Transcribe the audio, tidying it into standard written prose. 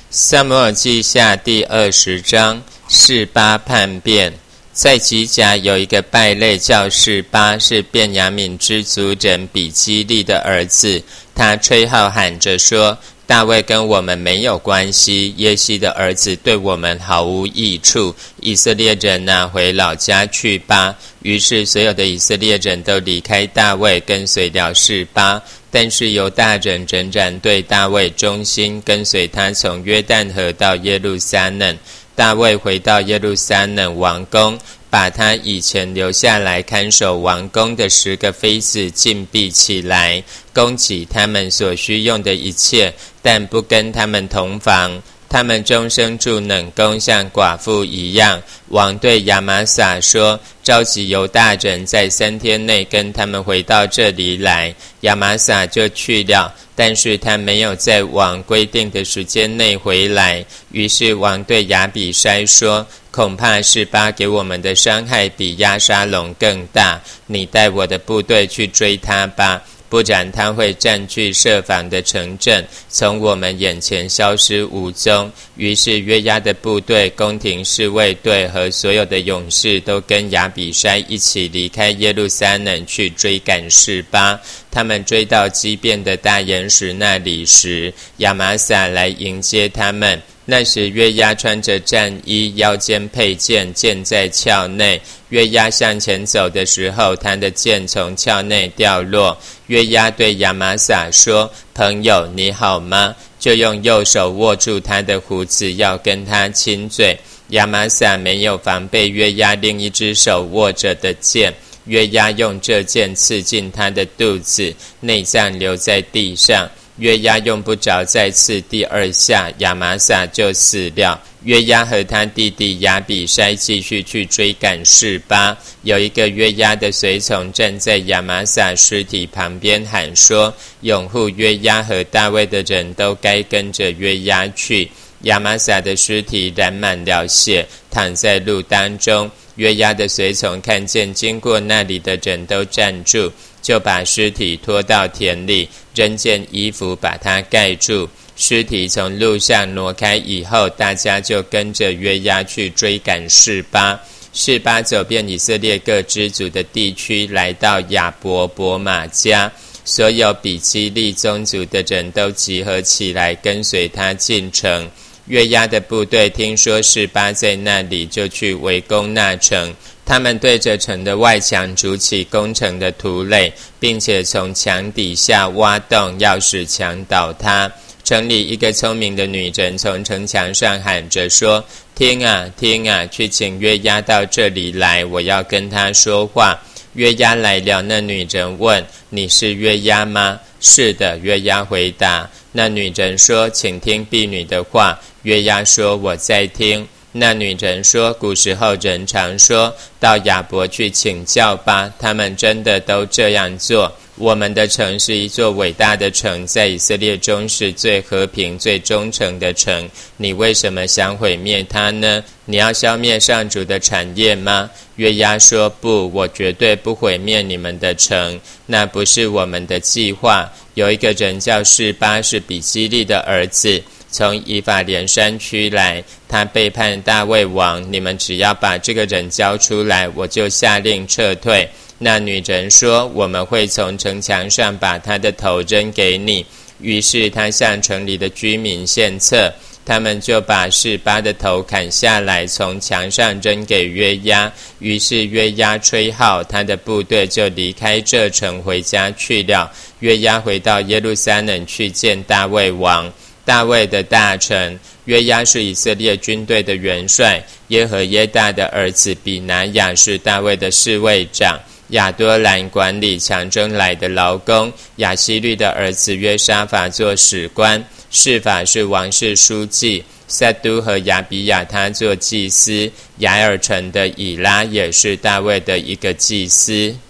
撒母耳记下第20章，示巴叛变。在吉甲有一个败类叫示巴，是便雅悯之族人比基利的儿子。他吹号喊着说，大卫跟我们没有关系，耶西的儿子对我们毫无益处，以色列人啊，回老家去吧。于是所有的以色列人都离开大卫，跟随了示巴。但是犹大人仍然对大卫忠心，跟随他从约旦河到耶路撒冷。大卫回到耶路撒冷王宫，把他以前留下来看守王宫的10个妃子禁闭起来，供给他们所需用的一切，但不跟他们同房。他们终生住冷宫，像寡妇一样。王对亚玛撒说，召集犹大人在3天内跟他们回到这里来。亚玛撒就去了，但是他没有在王规定的时间内回来。于是王对亚比筛说，恐怕示巴给我们的伤害比押沙龙更大，你带我的部队去追他吧，不然他会占据设防的城镇，从我们眼前消失无踪。于是约押的部队、宫廷侍卫队和所有的勇士都跟亚比筛一起离开耶路撒冷去追赶示巴。他们追到基遍的大岩石那里时，亚玛撒来迎接他们。那时约押穿着战衣，腰间佩剑，剑在鞘内。约押向前走的时候，他的剑从鞘内掉落。约押对亚玛撒说，朋友你好吗？就用右手握住他的胡子，要跟他亲嘴。亚玛撒没有防备约押另一只手握着的剑，约押用这剑刺进他的肚子，内脏留在地上。约押用不着再刺第2下，亚玛撒就死了。约押和他弟弟亚比筛继续去追赶示巴。有一个约押的随从站在亚玛撒尸体旁边喊说，拥护约押和大卫的人都该跟着约押去。亚玛撒的尸体染满了血，躺在路当中。约押的随从看见经过那里的人都站住，就把尸体拖到田里，扔件衣服把它盖住。尸体从路上挪开以后，大家就跟着约押去追赶示巴。示巴走遍以色列各支族的地区，来到亚伯伯玛家。所有比基利宗族的人都集合起来，跟随他进城。约押的部队听说示巴在那里，就去围攻那城。他们对着城的外墙筑起攻城的土垒，并且从墙底下挖洞，要使墙倒塌。城里一个聪明的女人从城墙上喊着说，听啊听啊，去请约押到这里来，我要跟他说话。约押来了，那女人问，你是约押吗？是的，约押回答。那女人说，请听婢女的话。约押说，我在听。那女人说，古时候人常说，到亚伯去请教吧，他们真的都这样做。我们的城是一座伟大的城，在以色列中是最和平最忠诚的城，你为什么想毁灭它呢？你要消灭上主的产业吗？约押说，不，我绝对不毁灭你们的城，那不是我们的计划。有一个人叫示巴，是比基利的儿子，从以法莲山区来，他背叛大卫王，你们只要把这个人交出来，我就下令撤退。那女人说，我们会从城墙上把他的头扔给你。于是他向城里的居民献策，他们就把示巴的头砍下来，从墙上扔给约押。于是约押吹号，他的部队就离开这城回家去了。约押回到耶路撒冷去见大卫王。大卫的大臣约押是以色列军队的元帅，耶和耶大的儿子比拿雅是大卫的侍卫长，亚多兰管理强征来的劳工，亚希律的儿子约沙法做史官，示法是王室书记，撒都和亚比亚他做祭司，雅尔城的以拉也是大卫的一个祭司。